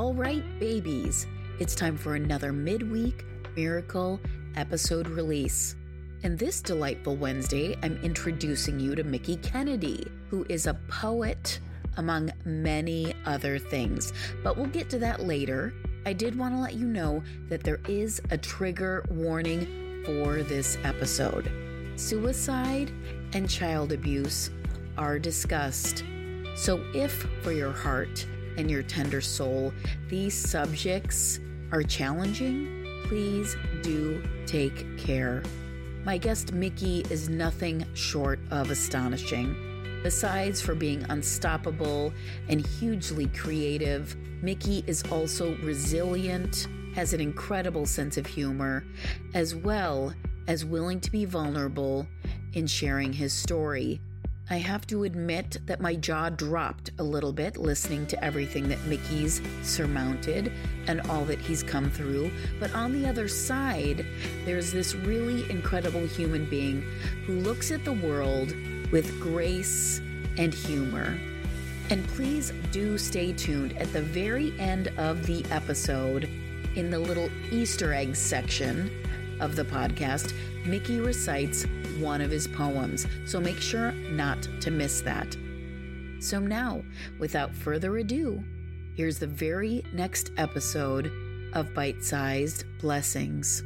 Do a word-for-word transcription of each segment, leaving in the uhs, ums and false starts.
All right, babies, it's time for another midweek miracle episode release. And this delightful Wednesday, I'm introducing you to Mickey Kennedy, who is a poet among many other things. But we'll get to that later. I did want to let you know that there is a trigger warning for this episode. Suicide and child abuse are discussed. So if for your heart and your tender soul, these subjects are challenging, please do take care. My guest Mickey is nothing short of astonishing. Besides for being unstoppable and hugely creative, Mickey is also resilient, has an incredible sense of humor, as well as willing to be vulnerable in sharing his story. I have to admit that my jaw dropped a little bit listening to everything that Mickey's surmounted and all that he's come through. But on the other side, there's this really incredible human being who looks at the world with grace and humor. And please do stay tuned at the very end of the episode. In the little Easter egg section of the podcast, Mickey recites one of his poems, so make sure not to miss that. So now, without further ado, here's the very next episode of Bite-Sized Blessings.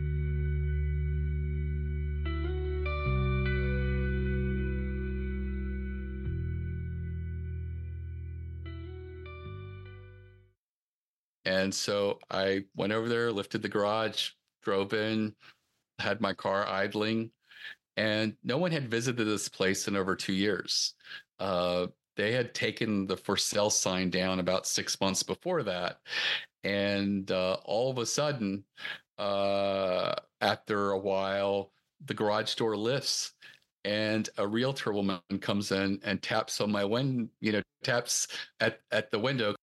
And so I went over there, lifted the garage, drove in, had my car idling, and no one had visited this place in over two years. Uh, they had taken the for sale sign down about six months before that. And uh, all of a sudden, uh, after a while, the garage door lifts and a realtor woman comes in and taps on my window, you know, taps at, at the window.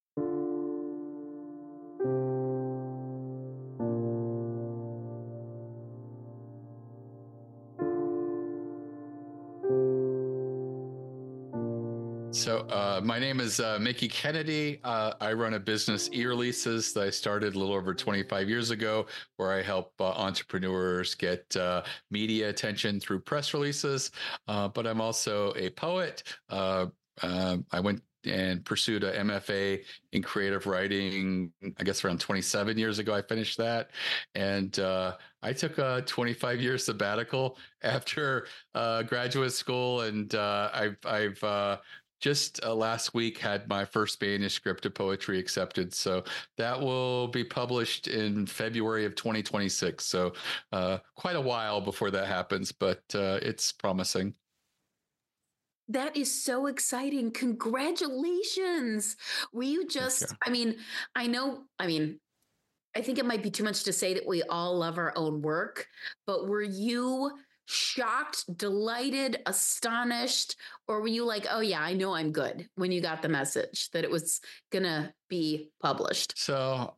So uh, my name is uh, Mickey Kennedy. Uh, I run a business, eReleases, that I started a little over twenty-five years ago, where I help uh, entrepreneurs get uh, media attention through press releases. Uh, but I'm also a poet. Uh, uh, I went and pursued a M F A in creative writing, I guess around twenty-seven years ago. I finished that. And uh, I took a twenty-five year sabbatical after uh, graduate school. And uh, I've, I've uh, just uh, last week had my first manuscript of poetry accepted. So that will be published in February of twenty twenty-six. So uh, quite a while before that happens, but uh, it's promising. That is so exciting. Congratulations. Were you just, Okay. I mean, I know, I mean, I think it might be too much to say that we all love our own work, but were you shocked, delighted, astonished, or were you like, oh yeah, I know I'm good when you got the message that it was going to be published? So,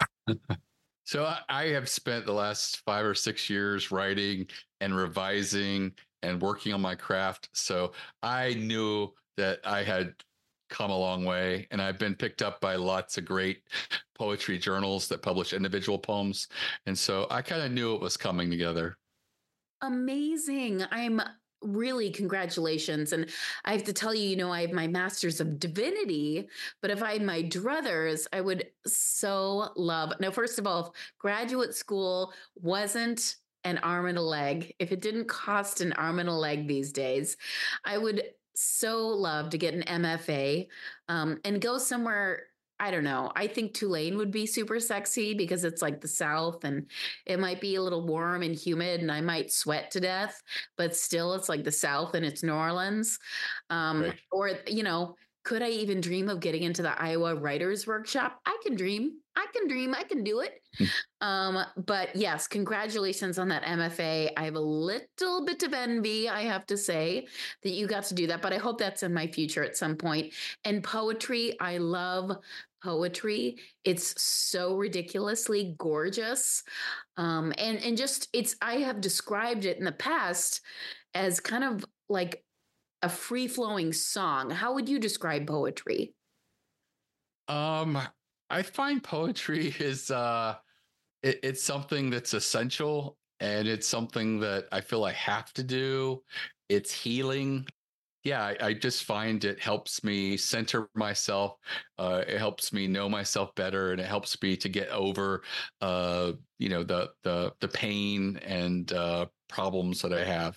so I, I have spent the last five or six years writing and revising and working on my craft. So I knew that I had come a long way, and I've been picked up by lots of great poetry journals that publish individual poems. And so I kind of knew it was coming together. Amazing. I'm really congratulations. And I have to tell you, you know, I have my master's of divinity, but if I had my druthers, I would so love. Now, first of all, if graduate school wasn't an arm and a leg, if it didn't cost an arm and a leg these days, I would so love to get an M F A um, and go somewhere. I don't know. I think Tulane would be super sexy because it's like the South and it might be a little warm and humid and I might sweat to death, but still it's like the South and it's New Orleans. Um, Right. Or, you know, could I even dream of getting into the Iowa Writers Workshop? I can dream. I can dream. I can do it. um, but yes, congratulations on that M F A. I have a little bit of envy, I have to say, that you got to do that, but I hope that's in my future at some point. And poetry, I love poetry. It's so ridiculously gorgeous. Um, and, and just, it's, I have described it in the past as kind of like a free-flowing song. How would you describe poetry? Um, I find poetry is uh it, it's something that's essential, and it's something that I feel I have to do. It's healing. Yeah, I, I just find it helps me center myself. Uh, it helps me know myself better, and it helps me to get over, uh, you know, the the the pain and uh, problems that I have.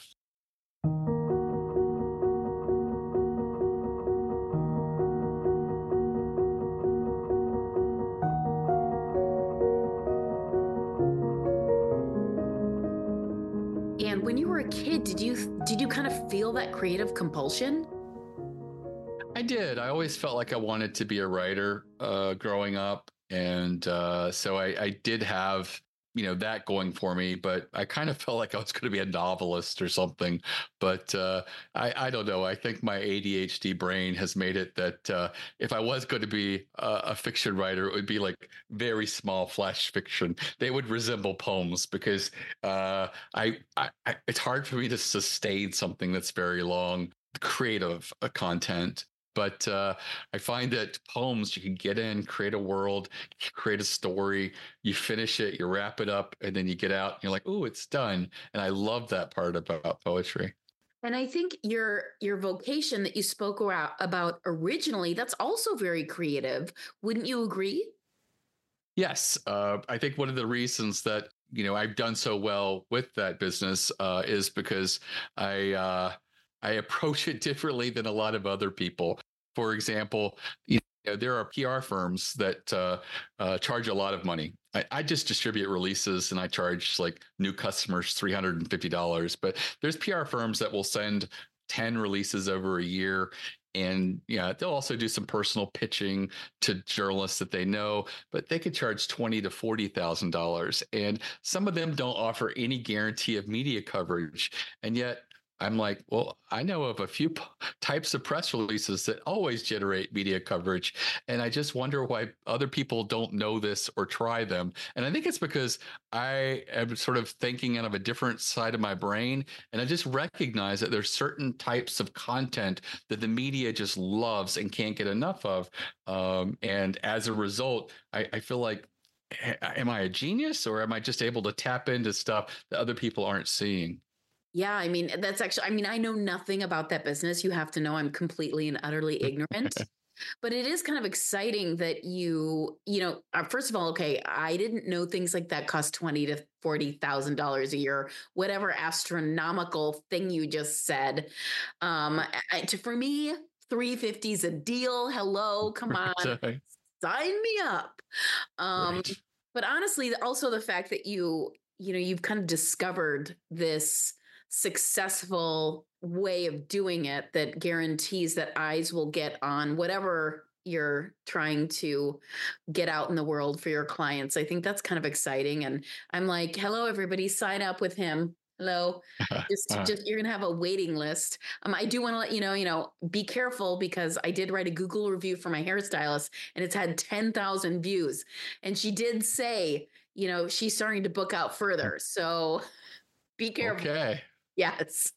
And when you were a kid, did you did you kind of feel that creative compulsion? I did. I always felt like I wanted to be a writer uh, growing up, and uh, so I, I did have you know that going for me. But I kind of felt like I was going to be a novelist or something. But uh, I, I don't know. I think my A D H D brain has made it that uh, if I was going to be a, a fiction writer, it would be like very small flash fiction. They would resemble poems because uh, I, I, I it's hard for me to sustain something that's very long creative uh, content. But uh, I find that poems, you can get in, create a world, create a story, you finish it, you wrap it up, and then you get out and you're like, oh, it's done. And I love that part about poetry. And I think your your vocation that you spoke about, about originally, that's also very creative. Wouldn't you agree? Yes. Uh, I think one of the reasons that, you know, I've done so well with that business uh, is because I, uh, I approach it differently than a lot of other people. For example, you know, there are P R firms that uh, uh, charge a lot of money. I, I just distribute releases and I charge like new customers three hundred fifty dollars. But there's P R firms that will send ten releases over a year. And yeah, they'll also do some personal pitching to journalists that they know, but they could charge twenty to forty thousand dollars. And some of them don't offer any guarantee of media coverage. And yet I'm like, well, I know of a few p- types of press releases that always generate media coverage. And I just wonder why other people don't know this or try them. And I think it's because I am sort of thinking out of a different side of my brain. And I just recognize that there's certain types of content that the media just loves and can't get enough of. Um, and as a result, I, I feel like, am I a genius, or am I just able to tap into stuff that other people aren't seeing? Yeah, I mean, that's actually, I mean, I know nothing about that business. You have to know I'm completely and utterly ignorant. But it is kind of exciting that you, you know, uh, first of all, okay, I didn't know things like that cost twenty to forty thousand dollars a year, whatever astronomical thing you just said. Um, I, to, for me, three fifty is a deal. Hello, come on, Right. sign me up. Um, Right. but honestly, also the fact that you, you know, you've kind of discovered this successful way of doing it that guarantees that eyes will get on whatever you're trying to get out in the world for your clients. I think that's kind of exciting. And I'm like, hello, everybody, sign up with him. Hello. Just, Uh, just you're gonna have a waiting list. Um, I do want to let you know, you know, be careful because I did write a Google review for my hairstylist, and it's had ten thousand views. And she did say, you know, she's starting to book out further. So be careful. okay. Yes.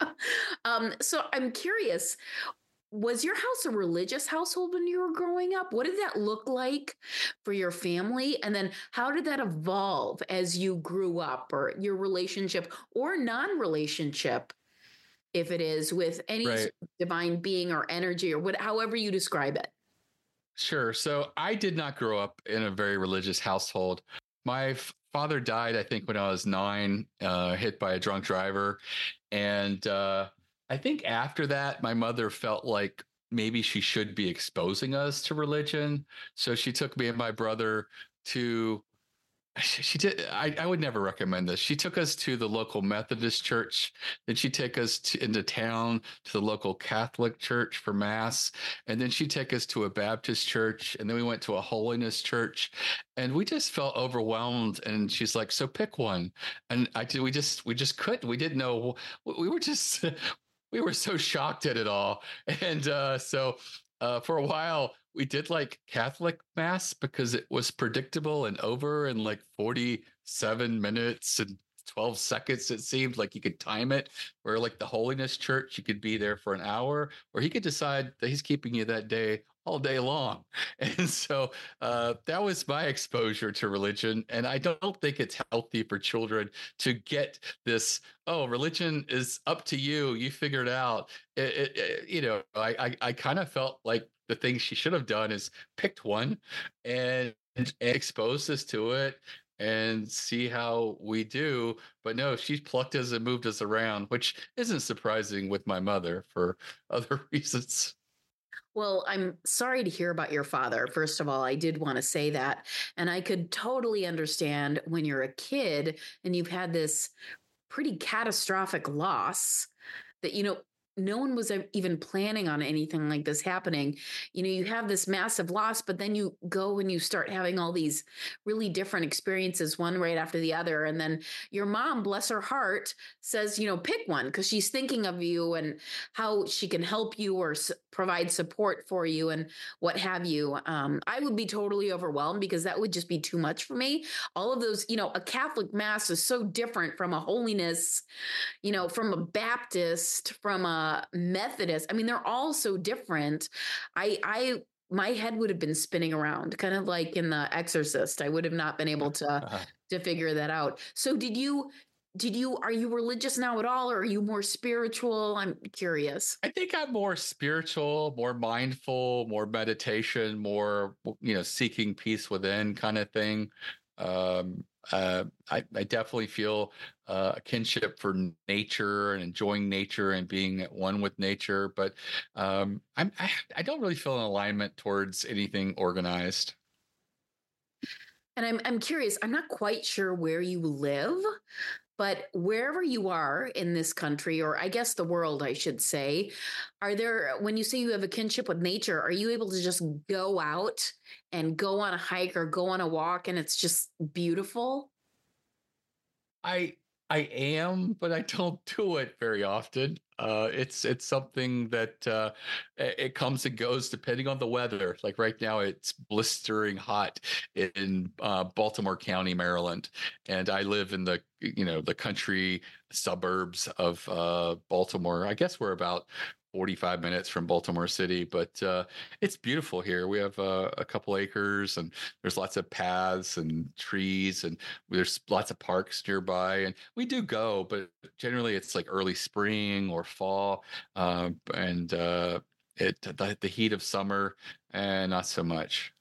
um, so I'm curious, was your house a religious household when you were growing up? What did that look like for your family? And then how did that evolve as you grew up, or your relationship or non-relationship, if it is, with any sort Right. of divine being or energy or what, however you describe it? Sure. So I did not grow up in a very religious household. My f- father died, I think, when I was nine, uh, hit by a drunk driver. And uh, I think after that, my mother felt like maybe she should be exposing us to religion. So she took me and my brother to She, she did. I, I would never recommend this. She took us to the local Methodist church. Then she'd take us to, into town to the local Catholic church for mass. And then she'd take us to a Baptist church. And then we went to a holiness church. And we just felt overwhelmed. And she's like, so pick one. And I did, we just, we just couldn't. We didn't know. We were just, we were so shocked at it all. And uh, so uh, for a while, we did like Catholic mass because it was predictable and over in like forty-seven minutes and twelve seconds. It seemed like you could time it. Where like the holiness church, you could be there for an hour, or he could decide that he's keeping you that day all day long. And so uh, that was my exposure to religion. And I don't think it's healthy for children to get this, oh, religion is up to you. You figure it out. It, it, it- you know, I, I, I kind of felt like the thing she should have done is picked one and, and exposed us to it and see how we do. But no, she's plucked us and moved us around, which isn't surprising with my mother for other reasons. Well, I'm sorry to hear about your father. First of all, I did want to say that. And I could totally understand when you're a kid and you've had this pretty catastrophic loss that, you know, no one was ev- even planning on anything like this happening. You know, you have this massive loss, but then you go and you start having all these really different experiences, one right after the other. And then your mom, bless her heart, says, you know, pick one because she's thinking of you and how she can help you or s- provide support for you and what have you. Um, I would be totally overwhelmed because that would just be too much for me. All of those, you know, a Catholic mass is so different from a holiness, you know, from a Baptist, from a Methodist. I mean, they're all so different. I, I, my head would have been spinning around, kind of like in The Exorcist. I would have not been able to Uh, to figure that out. So, did you? Did you? Are you religious now at all, or are you more spiritual? I'm curious. I think I'm more spiritual, more mindful, more meditation, more, you know, seeking peace within kind of thing. Um, uh, I, I definitely feel uh, a kinship for nature and enjoying nature and being at one with nature. But um, I'm, I, I don't really feel an alignment towards anything organized. And I'm I'm curious. I'm not quite sure where you live, but wherever you are in this country, or I guess the world, I should say, are there, when you say you have a kinship with nature, are you able to just go out and go on a hike or go on a walk and it's just beautiful? I I am, but I don't do it very often. Uh, it's it's something that uh, it it comes and goes depending on the weather. Like right now, it's blistering hot in uh, Baltimore County, Maryland, and I live in the you know the country suburbs of uh, Baltimore. I guess we're about forty-five minutes from Baltimore City, but uh, it's beautiful here. We have uh, a couple acres, and there's lots of paths and trees, and there's lots of parks nearby. And we do go, but generally it's like early spring or fall, uh, and uh, it the, the heat of summer, and not so much.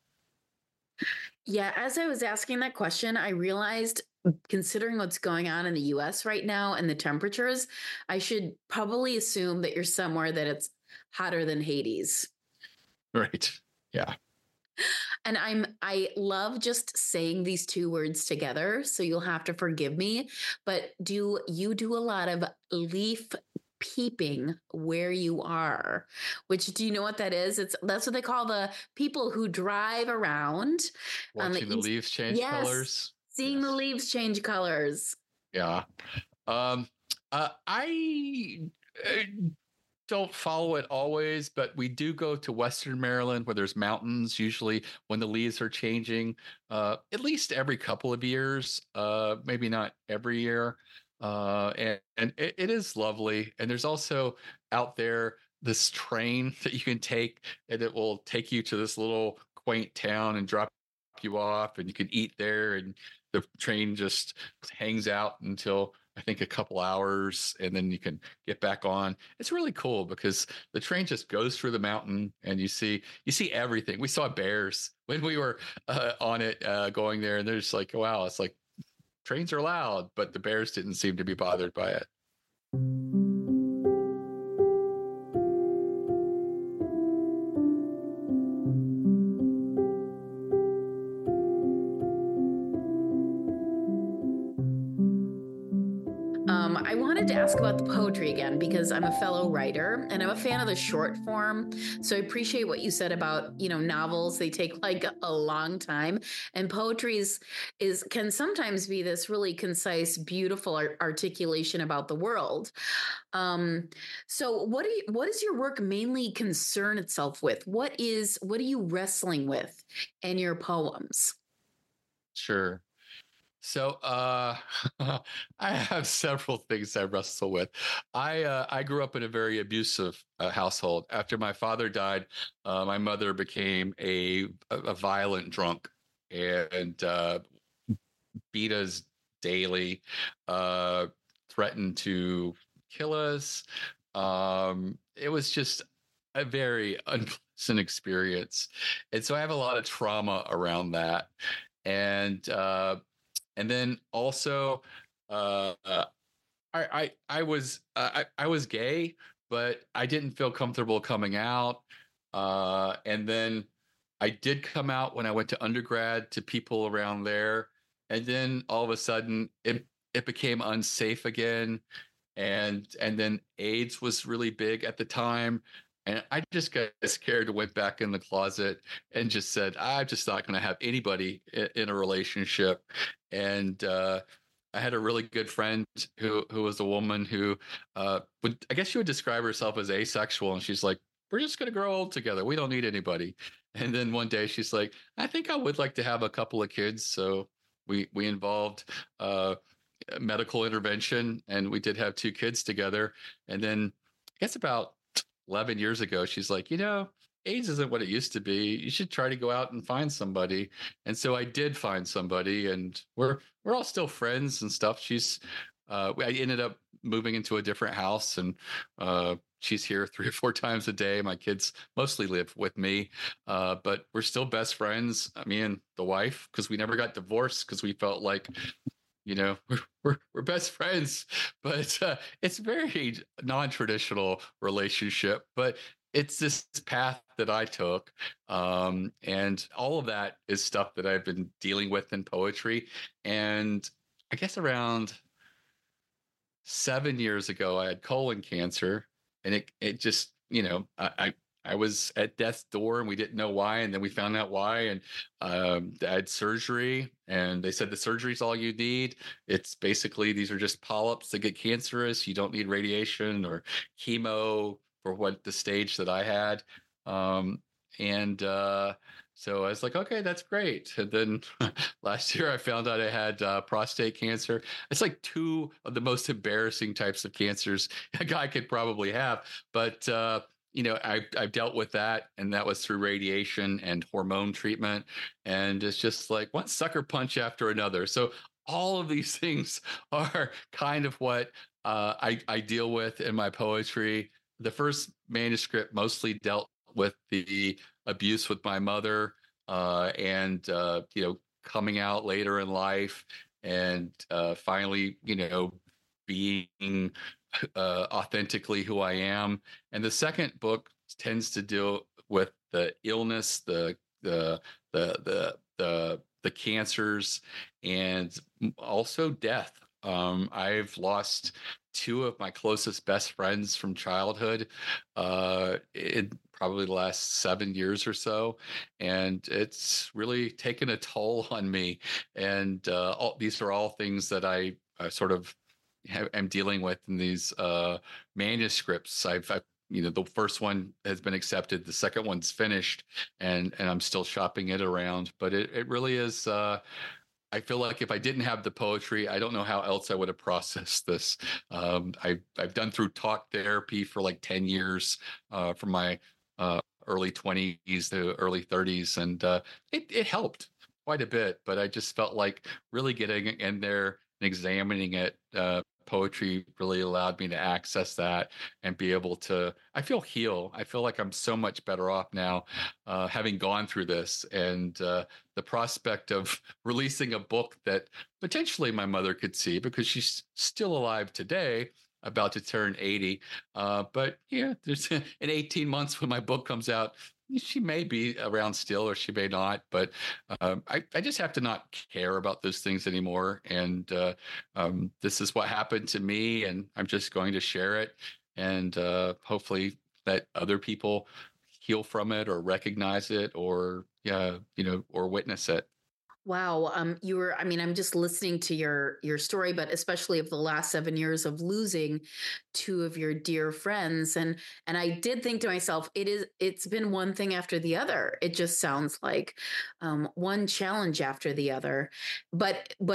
Yeah, as I was asking that question, I realized, considering what's going on in the U S right now and the temperatures, I should probably assume that you're somewhere that it's hotter than Hades. Right? Yeah. And I'm I love just saying these two words together, so you'll have to forgive me, but do you do a lot of leaf peeping where you are? Which, do you know what that is? It's that's what they call the people who drive around on the Watching the east. leaves change Yes, colors. seeing the Yes. leaves change colors. Yeah. Um, uh, I uh, don't follow it always, but we do go to Western Maryland where there's mountains, usually when the leaves are changing, uh, at least every couple of years, uh, maybe not every year. Uh, and and it, it is lovely. And there's also out there this train that you can take, and it will take you to this little quaint town and drop you off, and you can eat there. And the train just hangs out until I think a couple hours, and then you can get back on. It's really cool because the train just goes through the mountain, and you see you see everything. We saw bears when we were uh, on it, uh, going there, and there's like, wow, it's like trains are loud, but the bears didn't seem to be bothered by it. Um, I wanted to ask about the poetry again because I'm a fellow writer and I'm a fan of the short form. So I appreciate what you said about, you know, novels. They take like a long time, and poetry is, is can sometimes be this really concise, beautiful art- articulation about the world. Um, so what do you, what does your work mainly concern itself with? What is what are you wrestling with in your poems? Sure. So uh, I have several things I wrestle with. I uh, I grew up in a very abusive uh, household. After my father died, uh, my mother became a a, a violent drunk and uh, beat us daily, uh, threatened to kill us. Um, it was just a very unpleasant experience, and so I have a lot of trauma around that. And uh, and then also uh, uh, I, I I was uh, I I was gay, but I didn't feel comfortable coming out. Uh, and then I did come out when I went to undergrad to people around there, and then all of a sudden it it became unsafe again, and and then AIDS was really big at the time. And I just got scared and went back in the closet and just said, I'm just not going to have anybody in, in a relationship. And uh, I had a really good friend who who was a woman who uh, would, I guess she would describe herself as asexual, and she's like, "We're just gonna grow old together. We don't need anybody." And then one day she's like, "I think I would like to have a couple of kids." So we we involved uh, medical intervention, and we did have two kids together. And then I guess about eleven years ago, she's like, "You know, AIDS isn't what it used to be. You should try to go out and find somebody." And so I did find somebody, and we're we're all still friends and stuff. She's uh, I ended up moving into a different house, and uh, she's here three or four times a day. My kids mostly live with me, uh, but we're still best friends. Me and the wife, because we never got divorced because we felt like, you know, we're we're, we're best friends. But uh, it's a very non-traditional relationship, but it's this path that I took. Um, and all of that is stuff that I've been dealing with in poetry. And I guess around seven years ago, I had colon cancer, and it it just, you know, I, I I was at death's door, and we didn't know why, and then we found out why, and um, I had surgery, and they said the surgery's all you need. It's basically, these are just polyps that get cancerous. You don't need radiation or chemo for what the stage that I had. Um, and uh, so I was like, okay, that's great. And then last year I found out I had uh, prostate cancer. It's like two of the most embarrassing types of cancers a guy could probably have. But uh, you know, I, I've dealt with that, and that was through radiation and hormone treatment. And it's just like one sucker punch after another. So all of these things are kind of what uh, I, I deal with in my poetry. The first manuscript mostly dealt with the abuse with my mother, uh, and uh, you know, coming out later in life, and uh, finally, you know, being uh, authentically who I am. And the second book tends to deal with the illness, the the the the the the cancers, and also death. Um, I've lost two of my closest best friends from childhood uh, in probably the last seven years or so, and it's really taken a toll on me. And uh, all, these are all things that I uh, sort of have, am dealing with in these uh, manuscripts. I've, I've you know, the first one has been accepted, the second one's finished, and and I'm still shopping it around. But it it really is. Uh, I feel like if I didn't have the poetry, I don't know how else I would have processed this. Um, I, I've done through talk therapy for like ten years, uh, from my uh, early twenties to early thirties, and uh, it, it helped quite a bit. But I just felt like really getting in there and examining it. Uh, poetry really allowed me to access that and be able to, I feel heal. I feel like I'm so much better off now, uh, having gone through this. And uh, the prospect of releasing a book that potentially my mother could see, because she's still alive today, about to turn eighty. Uh, but yeah, there's in eighteen months when my book comes out, she may be around still, or she may not. But um, I, I just have to not care about those things anymore. And uh, um, this is what happened to me, and I'm just going to share it, and uh, hopefully let other people heal from it, or recognize it, or yeah, you know, or witness it. Wow. Um, you were, I mean, I'm just listening to your your story, but especially of the last seven years of losing two of your dear friends. And and I did think to myself, it is it's been one thing after the other. It just sounds like um one challenge after the other. But but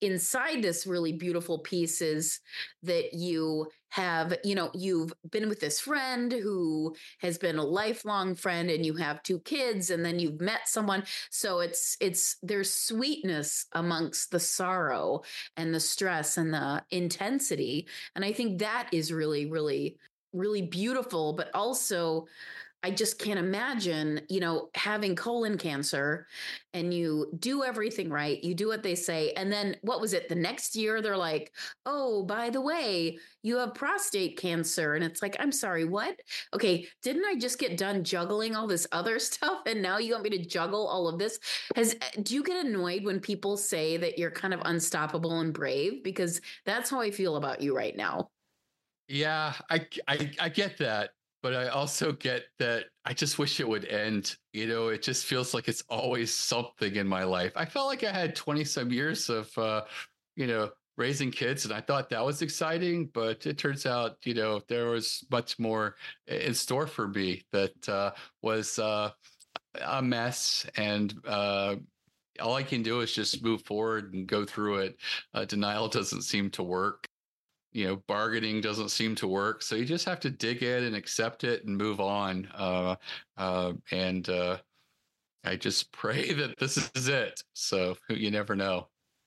inside this really beautiful piece is that you have, you know, you've been with this friend who has been a lifelong friend, and you have two kids, and then you've met someone. So it's, it's, there's sweetness amongst the sorrow and the stress and the intensity. And I think that is really, really, really beautiful, but also I just can't imagine, you know, having colon cancer and you do everything right. You do what they say. And then what was it? The next year, they're like, oh, by the way, you have prostate cancer. And it's like, I'm sorry, what? Okay. Didn't I just get done juggling all this other stuff? And now you want me to juggle all of this? Has, do you get annoyed when people say that you're kind of unstoppable and brave? Because that's how I feel about you right now. Yeah, I, I, I get that. But I also get that I just wish it would end. You know, it just feels like it's always something in my life. I felt like I had twenty some years of, uh, you know, raising kids, and I thought that was exciting. But it turns out, you know, there was much more in store for me that uh, was uh, a mess. And uh, all I can do is just move forward and go through it. Uh, denial doesn't seem to work. You know, bargaining doesn't seem to work. So you just have to dig in and accept it and move on. Uh, uh, and uh, I just pray that this is it. So you never know.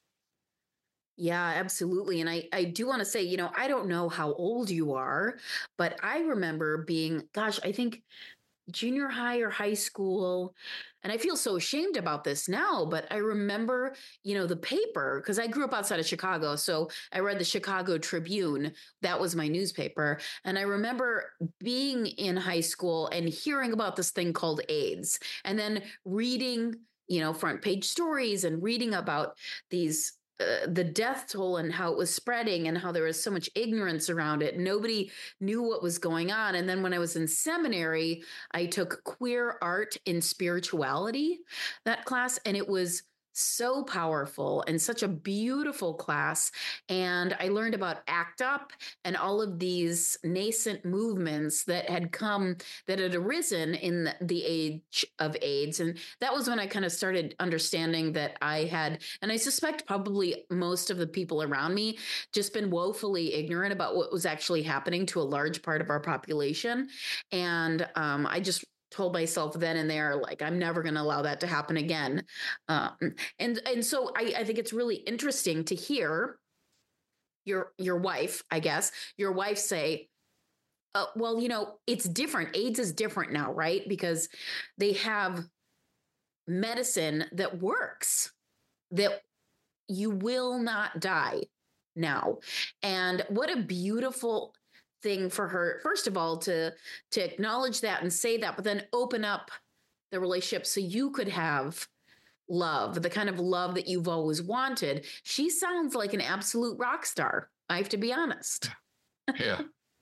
Yeah, absolutely. And I, I do want to say, you know, I don't know how old you are, but I remember being, gosh, I think junior high or high school. And I feel so ashamed about this now, but I remember, you know, the paper, because I grew up outside of Chicago. So I read the Chicago Tribune. That was my newspaper. And I remember being in high school and hearing about this thing called AIDS, and then reading, you know, front page stories and reading about these Uh, the death toll and how it was spreading and how there was so much ignorance around it. Nobody knew what was going on. And then when I was in seminary, I took queer art and spirituality, that class, and it was so powerful and such a beautiful class. And I learned about ACT UP and all of these nascent movements that had come, that had arisen in the, the age of AIDS. And that was when I kind of started understanding that I had, and I suspect probably most of the people around me, just been woefully ignorant about what was actually happening to a large part of our population. And um, I just told myself then and there, like, I'm never going to allow that to happen again. Um, and and so I, I think it's really interesting to hear your your wife, I guess, your wife say, uh, well, you know, it's different. AIDS is different now, right? Because they have medicine that works, that you will not die now. And what a beautiful thing for her, first of all, to to acknowledge that and say that, but then open up the relationship so you could have love, the kind of love that you've always wanted. She sounds like an absolute rock star, I have to be honest. Yeah.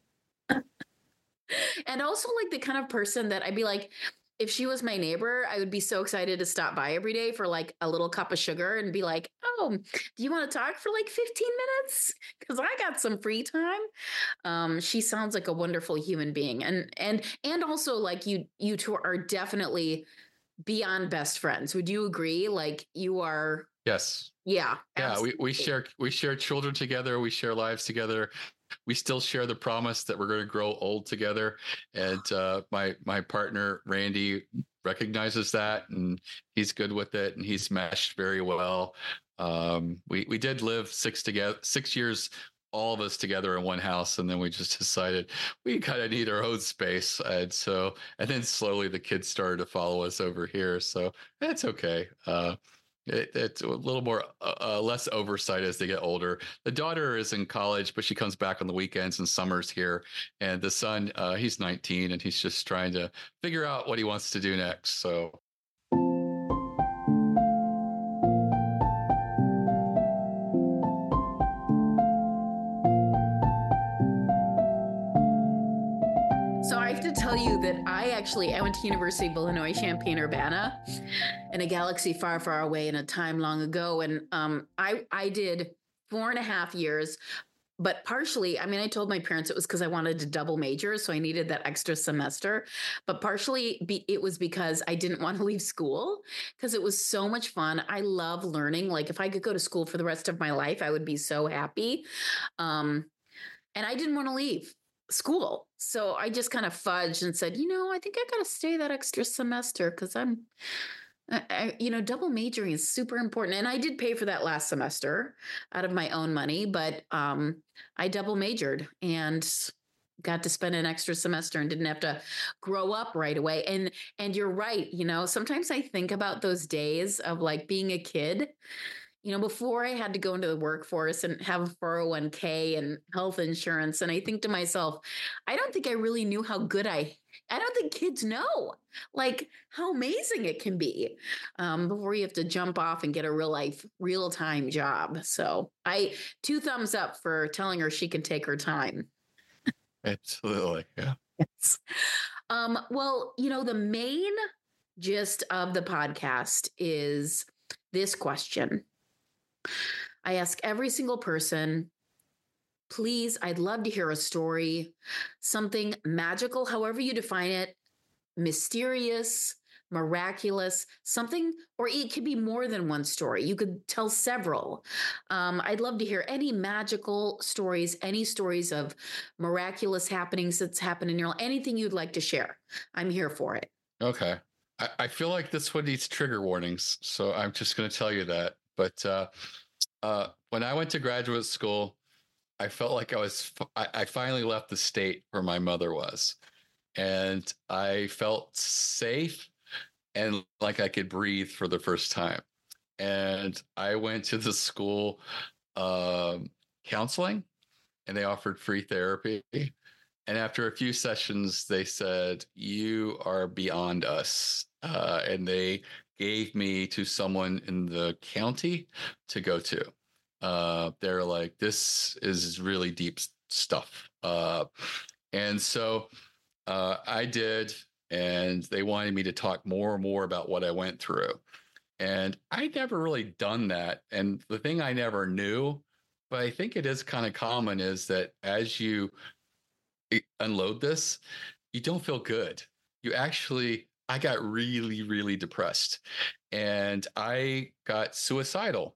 And also like the kind of person that I'd be like, if she was my neighbor, I would be so excited to stop by every day for like a little cup of sugar and be like, oh, do you want to talk for like fifteen minutes? Because I got some free time. Um, she sounds like a wonderful human being. And and and also like you you two are definitely beyond best friends. Would you agree? Like you are. Yes. Yeah. Yeah. Absolutely. We, we share, we share children together. We share lives together. We still share the promise that we're going to grow old together. And uh, my, my partner, Randy, recognizes that, and he's good with it, and he's meshed very well. Um, we, we did live six together, six years, all of us together in one house. And then we just decided we kind of need our own space. And so, and then slowly the kids started to follow us over here. So that's okay. Uh, It, it's a little more uh, less oversight as they get older. The daughter is in college, but she comes back on the weekends and summers here. And the son, uh, he's nineteen, and he's just trying to figure out what he wants to do next. So. So I have to tell you that I actually, I went to University of Illinois, Champaign-Urbana, in a galaxy far, far away in a time long ago. And um, I, I did four and a half years but partially, I mean, I told my parents it was because I wanted to double major, so I needed that extra semester. But partially, be, it was because I didn't want to leave school because it was so much fun. I love learning. Like, if I could go to school for the rest of my life, I would be so happy. Um, and I didn't want to leave school. So I just kind of fudged and said, you know, I think I got to stay that extra semester because I'm I, you know, double majoring is super important. And I did pay for that last semester out of my own money, but um, I double majored and got to spend an extra semester and didn't have to grow up right away. And and you're right, you know, sometimes I think about those days of like being a kid, you know, before I had to go into the workforce and have a four oh one k and health insurance. And I think to myself, I don't think I really knew how good I, I don't think kids know like how amazing it can be um, before you have to jump off and get a real life, real time job. So I, two thumbs up for telling her she can take her time. Absolutely. Yeah. Yes. Um, well, you know, the main gist of the podcast is this question. I ask every single person, please, I'd love to hear a story, something magical, however you define it, mysterious, miraculous, something, or it could be more than one story. You could tell several. Um, I'd love to hear any magical stories, any stories of miraculous happenings that's happened in your life, anything you'd like to share. I'm here for it. Okay. I, I feel like this one needs trigger warnings. So I'm just going to tell you that. But uh, uh, when I went to graduate school, I felt like I was, I, I finally left the state where my mother was. And I felt safe and like I could breathe for the first time. And I went to the school um, counseling, and they offered free therapy. And after a few sessions, they said, you are beyond us. Uh, and they gave me to someone in the county to go to. Uh, they're like, this is really deep stuff. Uh, and so uh, I did, and they wanted me to talk more and more about what I went through. And I'd never really done that. And the thing I never knew, but I think it is kind of common, is that as you unload this, you don't feel good. You actually, I got really, really depressed, and I got suicidal.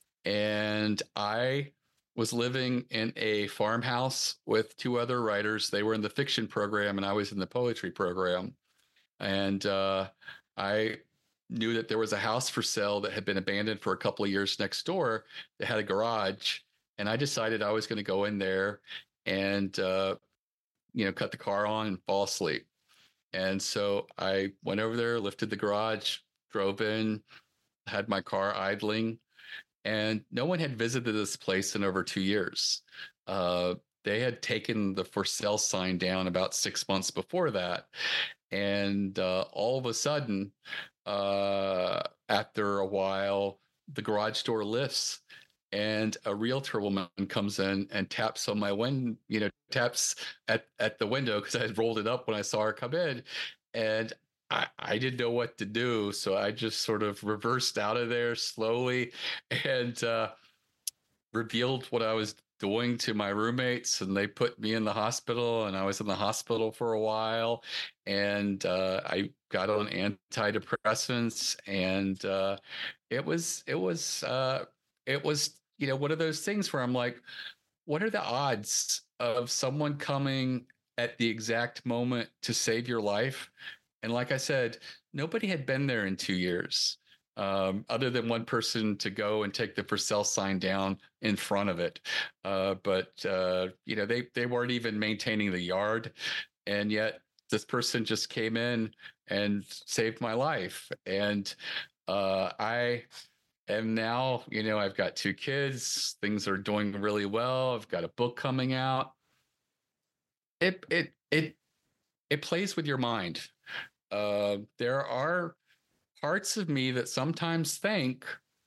And I was living in a farmhouse with two other writers. They were in the fiction program, and I was in the poetry program. And uh, I knew that there was a house for sale that had been abandoned for a couple of years next door that had a garage. And I decided I was going to go in there and, uh, you know, cut the car on and fall asleep. And so I went over there, lifted the garage, drove in, had my car idling, and no one had visited this place in over two years. Uh, they had taken the for sale sign down about six months before that. And uh, all of a sudden, uh, after a while, the garage door lifts, and a realtor woman comes in and taps on my window, you know, taps at, at the window because I had rolled it up when I saw her come in. And I, I didn't know what to do. So I just sort of reversed out of there slowly and uh, revealed what I was doing to my roommates, and they put me in the hospital, and I was in the hospital for a while, and uh, I got on antidepressants, and uh, it was, it was, uh, it was, you know, one of those things where I'm like, what are the odds of someone coming at the exact moment to save your life? And like I said, nobody had been there in two years. Um, other than one person to go and take the for sale sign down in front of it. Uh, but, uh, you know, they, they weren't even maintaining the yard. And yet this person just came in and saved my life. And uh, I am now, you know, I've got two kids. Things are doing really well. I've got a book coming out. It, it, it, it plays with your mind. Uh, there are parts of me that sometimes think,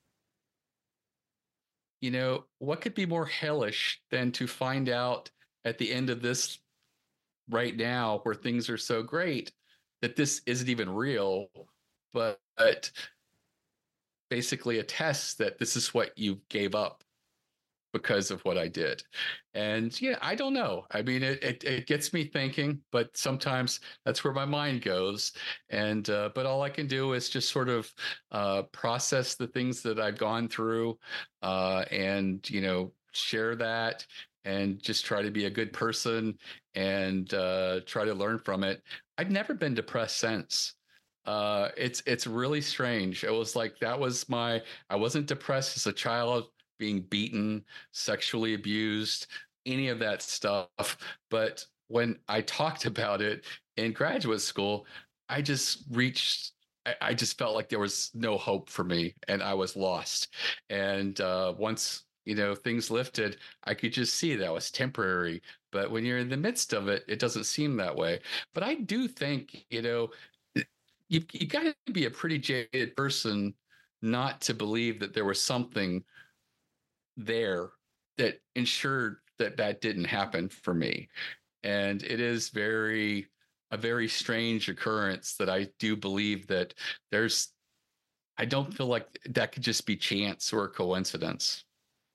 you know, what could be more hellish than to find out at the end of this right now, where things are so great, that this isn't even real, but basically a test that this is what you gave up. because of what I did. And yeah, I don't know. I mean, it, it, it gets me thinking, but sometimes that's where my mind goes. And, uh, but all I can do is just sort of uh, process the things that I've gone through uh, and, you know, share that and just try to be a good person and uh, try to learn from it. I've never been depressed since. Uh, it's it's really strange. It was like that was my I wasn't depressed as a child, being beaten, sexually abused, any of that stuff. But when I talked about it in graduate school, I just reached. I, I just felt like there was no hope for me, and I was lost. And uh, once you know things lifted, I could just see that was temporary. But when you're in the midst of it, it doesn't seem that way. But I do think you know you you got to be a pretty jaded person not to believe that there was something there that ensured that that didn't happen for me. And it is very a very strange occurrence that I do believe that there's I don't feel like that could just be chance or coincidence.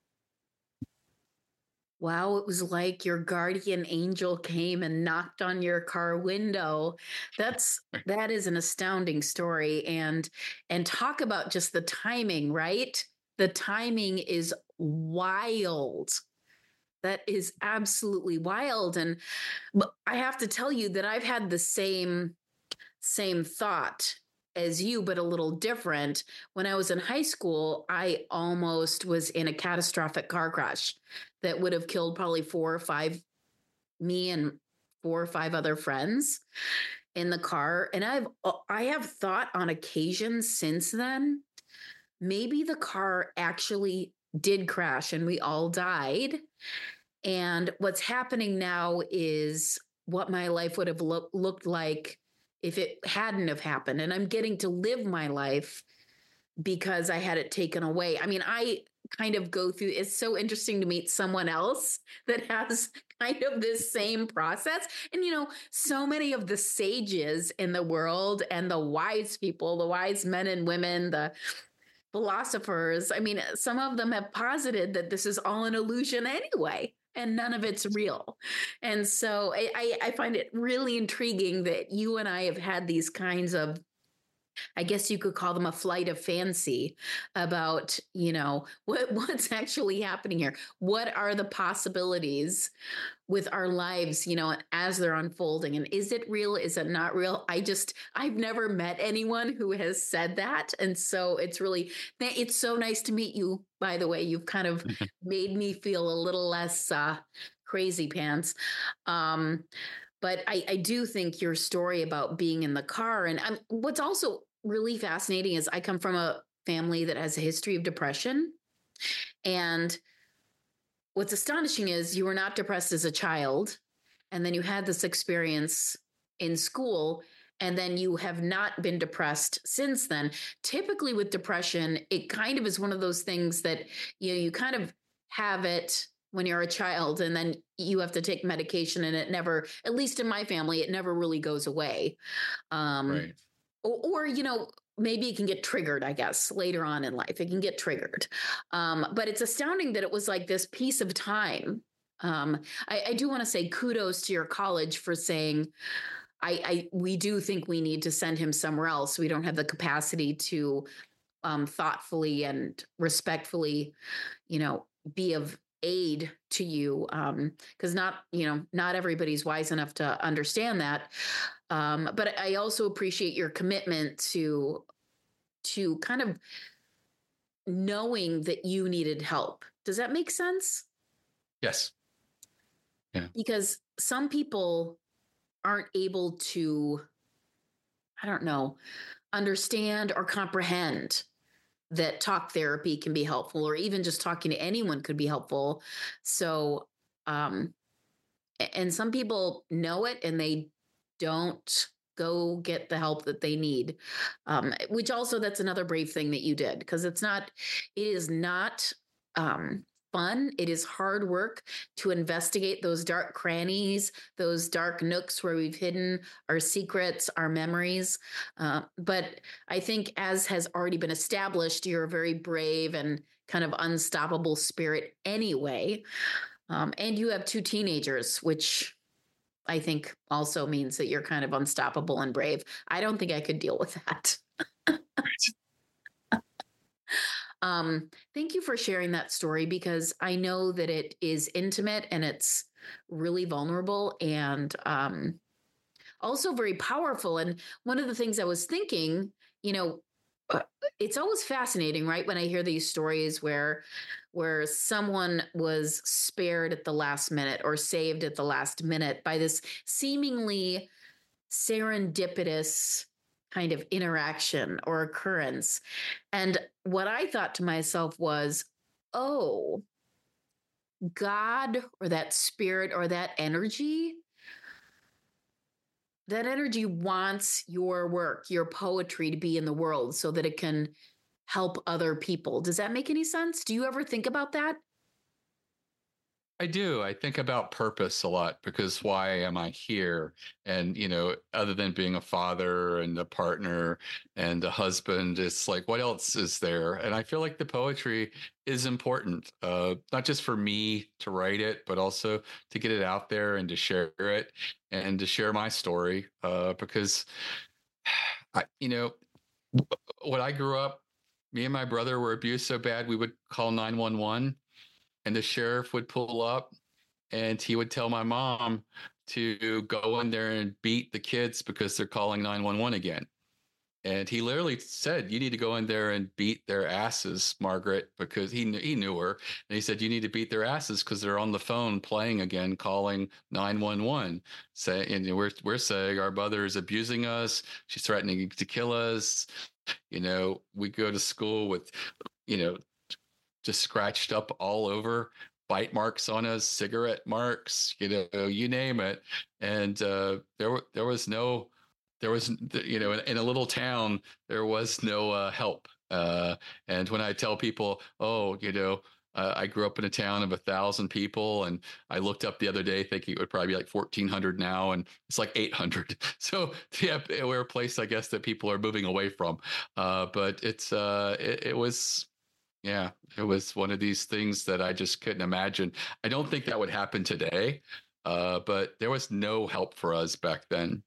Wow, it was like your guardian angel came and knocked on your car window. That's that is an astounding story, and and talk about just the timing, right? The timing is wild. That is absolutely wild. And but I have to tell you that I've had the same same thought as you, but a little different. When I was in high school, I almost was in a catastrophic car crash that would have killed probably four or five, me and four or five other friends in the car. And I've, I have thought on occasion since then, maybe the car actually did crash and we all died. And what's happening now is what my life would have lo- looked like if it hadn't have happened. And I'm getting to live my life because I had it taken away. I mean, I kind of go through, it's so interesting to meet someone else that has kind of this same process. And, you know, so many of the sages in the world and the wise people, the wise men and women, the philosophers, I mean, some of them have posited that this is all an illusion anyway, and none of it's real. And so I, I, I find it really intriguing that you and I have had these kinds of, I guess you could call them a flight of fancy about, you know, what, what's actually happening here. What are the possibilities with our lives, you know, as they're unfolding? And is it real? Is it not real? I just, I've never met anyone who has said that. And so it's really, it's so nice to meet you, by the way. You've kind of made me feel a little less uh, crazy pants. Um, But I, I do think your story about being in the car, and I'm, what's also really fascinating is I come from a family that has a history of depression. And what's astonishing is you were not depressed as a child, and then you had this experience in school, and then you have not been depressed since then. Typically with depression, it kind of is one of those things that, you know, you kind of have it when you're a child and then you have to take medication and it never, at least in my family, it never really goes away. Um, Right. or, or, you know, maybe it can get triggered, I guess, later on in life. It can get triggered. Um, but it's astounding that it was like this piece of time. Um, I, I do want to say kudos to your college for saying, I, I we do think we need to send him somewhere else. We don't have the capacity to um, thoughtfully and respectfully, you know, be of aid to you, um because not you know not everybody's wise enough to understand that, um but I also appreciate your commitment to to kind of knowing that you needed help. Does that make sense? Yes. Yeah. Because some people aren't able to, I don't know, understand or comprehend that talk therapy can be helpful, or even just talking to anyone could be helpful. So, um, and some people know it and they don't go get the help that they need. Um, which also, that's another brave thing that you did, because it's not, it is not, um, fun. It is hard work to investigate those dark crannies, those dark nooks where we've hidden our secrets, our memories. Uh, but I think, as has already been established, you're a very brave and kind of unstoppable spirit anyway. Um, and you have two teenagers, which I think also means that you're kind of unstoppable and brave. I don't think I could deal with that. um, thank you for sharing that story, because I know that it is intimate and it's really vulnerable and um, also very powerful. And one of the things I was thinking, you know, uh, it's always fascinating, right? When I hear these stories where where someone was spared at the last minute or saved at the last minute by this seemingly serendipitous kind of interaction or occurrence. And what I thought to myself was, oh, God or that spirit or that energy, that energy wants your work, your poetry to be in the world so that it can help other people. Does that make any sense? Do you ever think about that? I do. I think about purpose a lot, because why am I here? And, you know, other than being a father and a partner and a husband, it's like, what else is there? And I feel like the poetry is important, uh, not just for me to write it, but also to get it out there and to share it and to share my story. Uh, because, I, you know, when I grew up, me and my brother were abused so bad, we would call nine one one, and the sheriff would pull up and he would tell my mom to go in there and beat the kids because they're calling nine one one again. And he literally said, "You need to go in there and beat their asses, Margaret," because he kn- he knew her. And he said, "You need to beat their asses because they're on the phone playing again, calling nine one one. Say, and we're we're saying our mother is abusing us. She's threatening to kill us. You know, we go to school with, you know, just scratched up all over, bite marks on us, cigarette marks, you know, you name it." And uh, there, there was no, there was, you know, in, in a little town, there was no uh, help. Uh, and when I tell people, oh, you know, uh, I grew up in a town of a thousand people, and I looked up the other day thinking it would probably be like fourteen hundred now, and it's like eight hundred. So yeah, we're a place, I guess, that people are moving away from. Uh, but it's, uh, it, it was, yeah, it was one of these things that I just couldn't imagine. I don't think that would happen today, uh, but there was no help for us back then.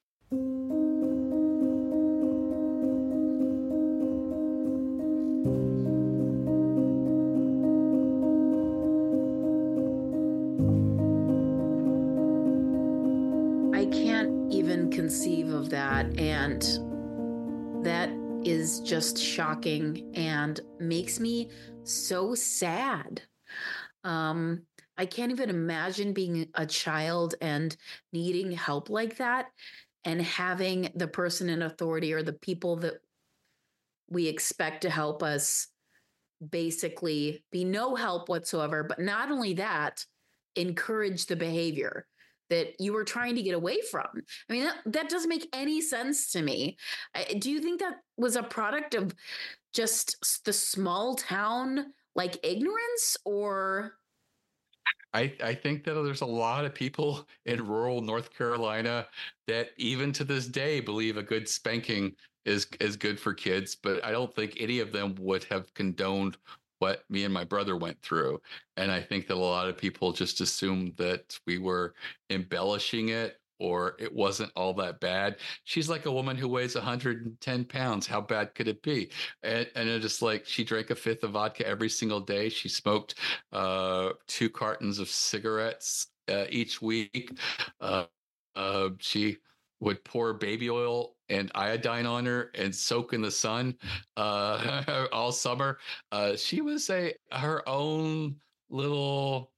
I can't even conceive of that. And that is just shocking and makes me so sad. Um, I can't even imagine being a child and needing help like that and having the person in authority or the people that we expect to help us basically be no help whatsoever. But not only that, encourage the behavior that you were trying to get away from. I mean, that, that doesn't make any sense to me. I, do you think that was a product of just the small town like ignorance, or? I, I think that there's a lot of people in rural North Carolina that even to this day believe a good spanking is is good for kids, but I don't think any of them would have condoned what me and my brother went through. And I think that a lot of people just assumed that we were embellishing it or it wasn't all that bad. She's like a woman who weighs one hundred ten pounds. How bad could it be? And, and it's just like she drank a fifth of vodka every single day. She smoked uh, two cartons of cigarettes uh, each week. Uh, uh, she would pour baby oil and iodine on her and soak in the sun uh, all summer. Uh, she was a her own little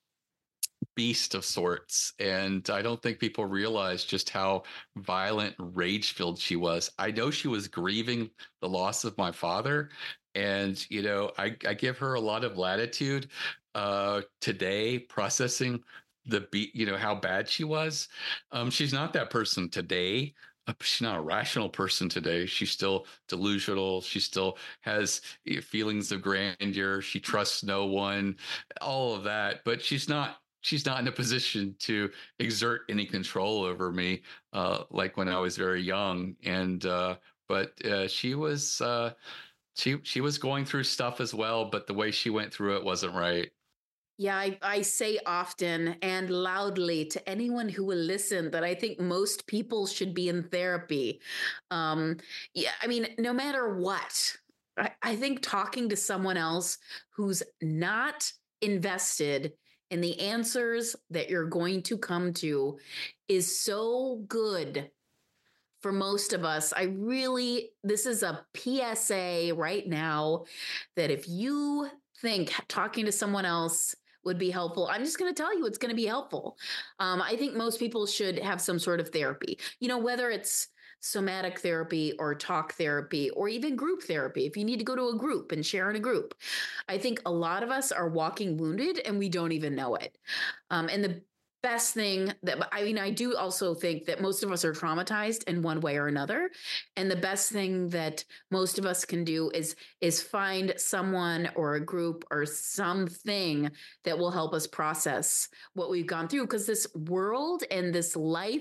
beast of sorts, and I don't think people realize just how violent, rage-filled she was. I know she was grieving the loss of my father, and you know, I, I give her a lot of latitude uh, today, processing the beat, you know, how bad she was. Um, she's not that person today. Uh, She's not a rational person today. She's still delusional. She still has eh, feelings of grandeur. She trusts no one, all of that. But she's not she's not in a position to exert any control over me uh, like when I was very young. And uh, but uh, she was uh, She she was going through stuff as well, but the way she went through it wasn't right. Yeah, I, I say often and loudly to anyone who will listen that I think most people should be in therapy. Um, yeah, I mean, no matter what, I, I think talking to someone else who's not invested in the answers that you're going to come to is so good for most of us. I really, this is a P S A right now that if you think talking to someone else would be helpful, I'm just going to tell you it's going to be helpful. Um, I think most people should have some sort of therapy, you know, whether it's somatic therapy or talk therapy or even group therapy. If you need to go to a group and share in a group, I think a lot of us are walking wounded and we don't even know it. Um, and the best thing that I mean, I do also think that most of us are traumatized in one way or another. And the best thing that most of us can do is is find someone or a group or something that will help us process what we've gone through. Because this world and this life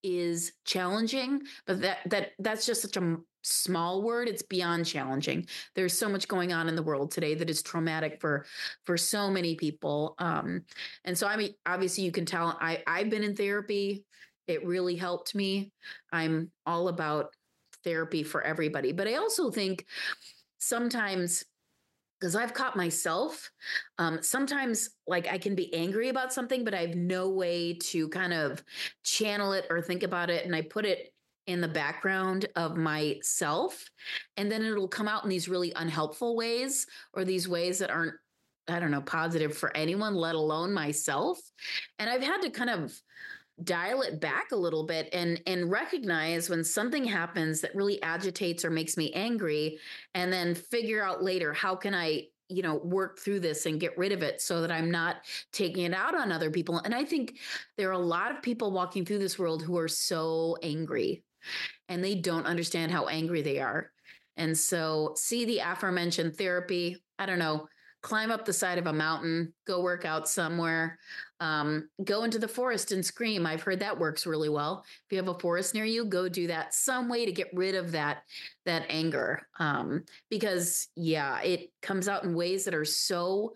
is challenging, but that that that's just such a small word. It's beyond challenging. There's so much going on in the world today that is traumatic for for so many people. Um, and so I mean, obviously you can tell I, I've been in therapy. It really helped me. I'm all about therapy for everybody. But I also think sometimes, because I've caught myself, um, sometimes like I can be angry about something, but I have no way to kind of channel it or think about it. And I put it in the background of myself. And then it'll come out in these really unhelpful ways or these ways that aren't, I don't know, positive for anyone, let alone myself. And I've had to kind of dial it back a little bit and and recognize when something happens that really agitates or makes me angry, and then figure out later, how can I, you know, work through this and get rid of it so that I'm not taking it out on other people. And I think there are a lot of people walking through this world who are so angry and they don't understand how angry they are. And so see the aforementioned therapy, I don't know, climb up the side of a mountain, go work out somewhere, um, go into the forest and scream. I've heard that works really well. If you have a forest near you, go do that. Some way to get rid of that, that anger. Um, because yeah, it comes out in ways that are so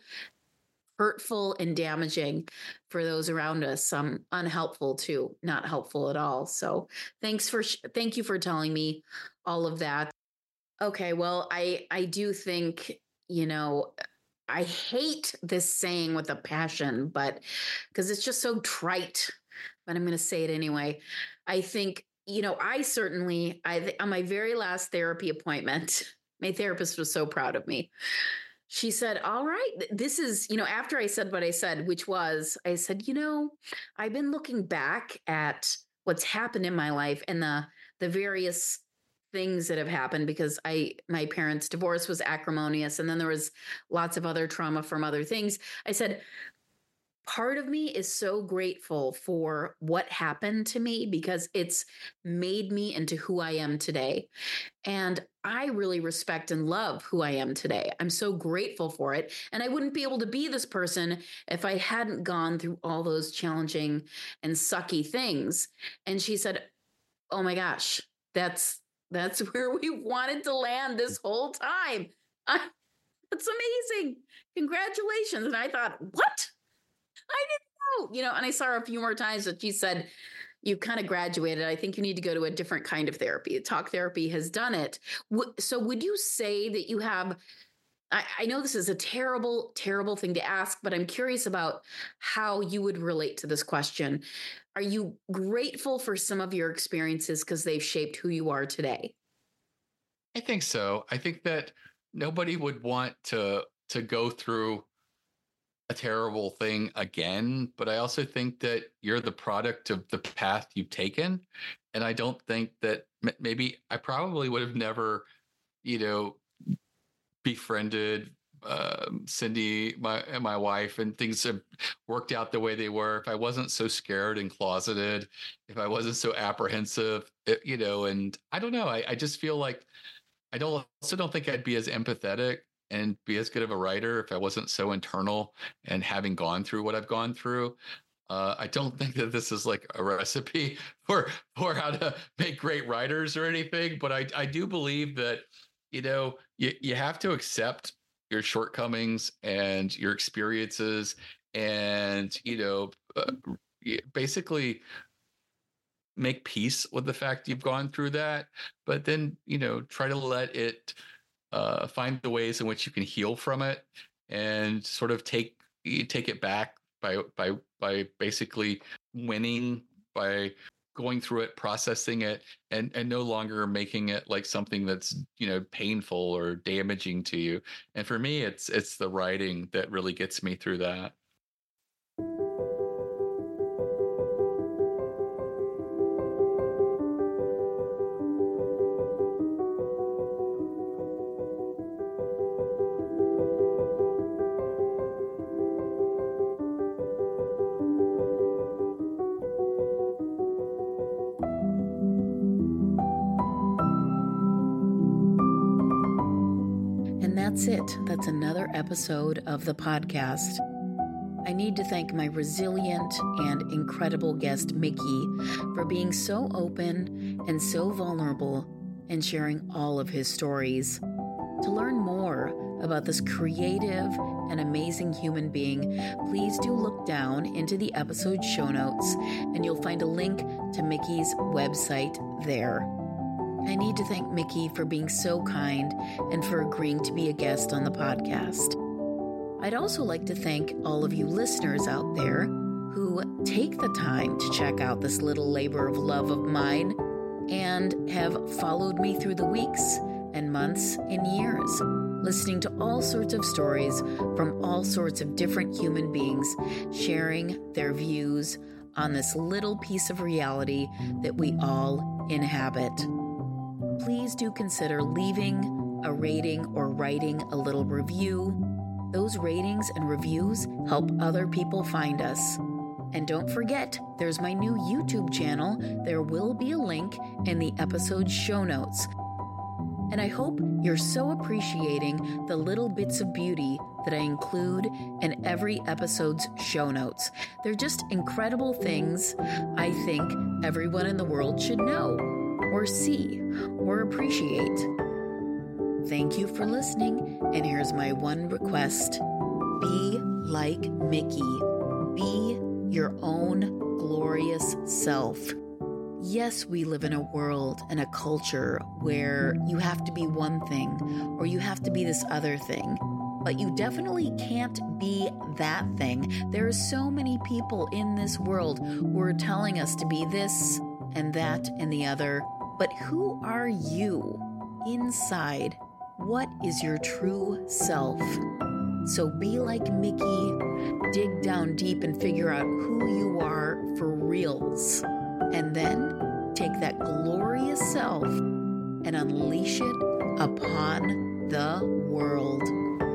hurtful and damaging for those around us. Some unhelpful too, not helpful at all. So thanks for, sh- thank you for telling me all of that. Okay. Well, I, I do think, you know, I hate this saying with a passion, but because it's just so trite, but I'm going to say it anyway. I think, you know, I certainly, I on my very last therapy appointment, my therapist was so proud of me. She said, all right, this is, you know, after I said what I said, which was, I said, you know, I've been looking back at what's happened in my life and the, the various things that have happened, because I, my parents' divorce was acrimonious. And then there was lots of other trauma from other things. I said, part of me is so grateful for what happened to me because it's made me into who I am today. And I really respect and love who I am today. I'm so grateful for it. And I wouldn't be able to be this person if I hadn't gone through all those challenging and sucky things. And she said, oh my gosh, that's, that's where we wanted to land this whole time. I, that's amazing. Congratulations. And I thought, what? I didn't know, you know, and I saw her a few more times, but she said, you kind of graduated. I think you need to go to a different kind of therapy. Talk therapy has done it. So would you say that you have, I, I know this is a terrible, terrible thing to ask, but I'm curious about how you would relate to this question. Are you grateful for some of your experiences because they've shaped who you are today? I think so. I think that nobody would want to to go through a terrible thing again, but I also think that you're the product of the path you've taken. And I don't think that m- maybe I probably would have never, you know, befriended um, Cindy, my my wife, and things have worked out the way they were. If I wasn't so scared and closeted, if I wasn't so apprehensive, it, you know, and I don't know. I, I just feel like I don't also don't think I'd be as empathetic and be as good of a writer if I wasn't so internal and having gone through what I've gone through. Uh, I don't think that this is like a recipe for for how to make great writers or anything, but I I do believe that, you know, you, you have to accept your shortcomings and your experiences and, you know, uh, basically make peace with the fact you've gone through that, but then, you know, try to let it uh, find the ways in which you can heal from it and sort of take you take it back by by by basically winning by going through it, processing it, and and no longer making it like something that's, you know, painful or damaging to you. And for me, it's it's the writing that really gets me through that. That's it. That's another episode of the podcast. I need to thank my resilient and incredible guest, Mickey, for being so open and so vulnerable and sharing all of his stories. To learn more about this creative and amazing human being, please do look down into the episode show notes and you'll find a link to Mickey's website there. I need to thank Mickey for being so kind and for agreeing to be a guest on the podcast. I'd also like to thank all of you listeners out there who take the time to check out this little labor of love of mine and have followed me through the weeks and months and years, listening to all sorts of stories from all sorts of different human beings, sharing their views on this little piece of reality that we all inhabit. Please do consider leaving a rating or writing a little review. Those ratings and reviews help other people find us. And don't forget, there's my new YouTube channel. There will be a link in the episode show notes. And I hope you're so appreciating the little bits of beauty that I include in every episode's show notes. They're just incredible things I think everyone in the world should know, or see, or appreciate. Thank you for listening, and here's my one request. Be like Mickey. Be your own glorious self. Yes, we live in a world and a culture where you have to be one thing, or you have to be this other thing, but you definitely can't be that thing. There are so many people in this world who are telling us to be this and that and the other. But who are you inside? What is your true self? So be like Mickey, dig down deep and figure out who you are for reals. And then take that glorious self and unleash it upon the world.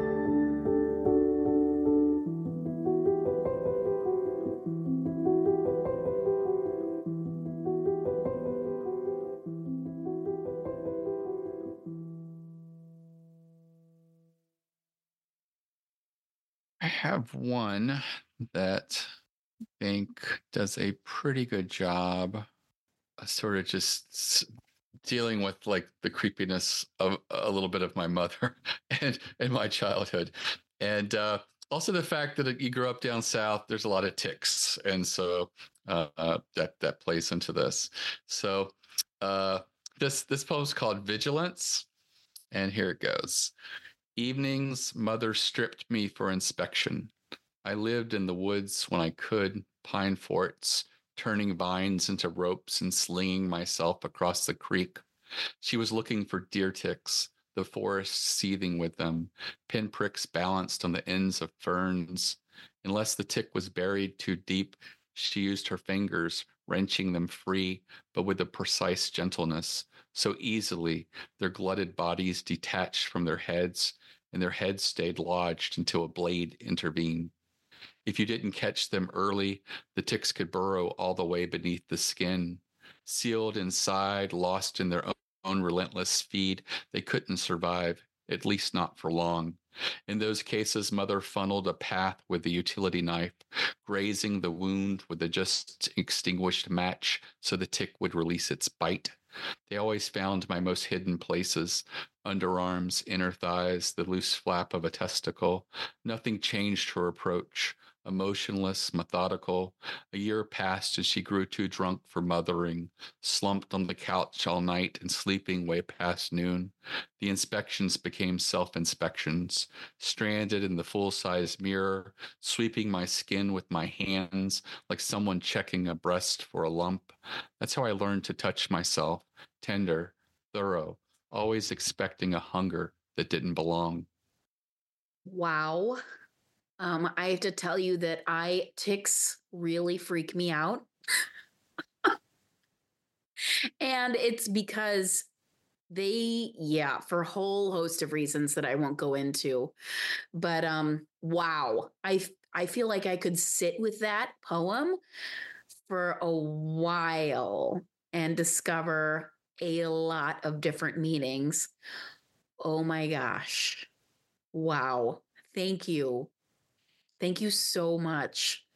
I have one that I think does a pretty good job uh, sort of just s- dealing with like the creepiness of a little bit of my mother and and my childhood, and uh also the fact that you grew up down south. There's a lot of ticks, and so uh, uh that that plays into this. So uh this this poem's called Vigilance, and here it goes. Evenings, mother stripped me for inspection. I lived in the woods when I could, pine forts, turning vines into ropes and slinging myself across the creek. She was looking for deer ticks, the forest seething with them, pinpricks balanced on the ends of ferns. Unless the tick was buried too deep, she used her fingers, wrenching them free, but with a precise gentleness. So easily, their glutted bodies detached from their heads, and their heads stayed lodged until a blade intervened. If you didn't catch them early, the ticks could burrow all the way beneath the skin. Sealed inside, lost in their own relentless feed, they couldn't survive, at least not for long. In those cases, mother funneled a path with the utility knife, grazing the wound with a just extinguished match so the tick would release its bite. They always found my most hidden places: underarms, inner thighs, the loose flap of a testicle. Nothing changed her approach. Emotionless, methodical. A year passed and she grew too drunk for mothering, slumped on the couch all night and sleeping way past noon. The inspections became self-inspections, stranded in the full-size mirror, sweeping my skin with my hands like someone checking a breast for a lump. That's how I learned to touch myself, tender, thorough, always expecting a hunger that didn't belong. Wow. Um, I have to tell you that I ticks really freak me out. And it's because they, yeah, for a whole host of reasons that I won't go into. But um, wow. I I feel like I could sit with that poem for a while and discover a lot of different meanings. Oh my gosh. Wow. Thank you. Thank you so much.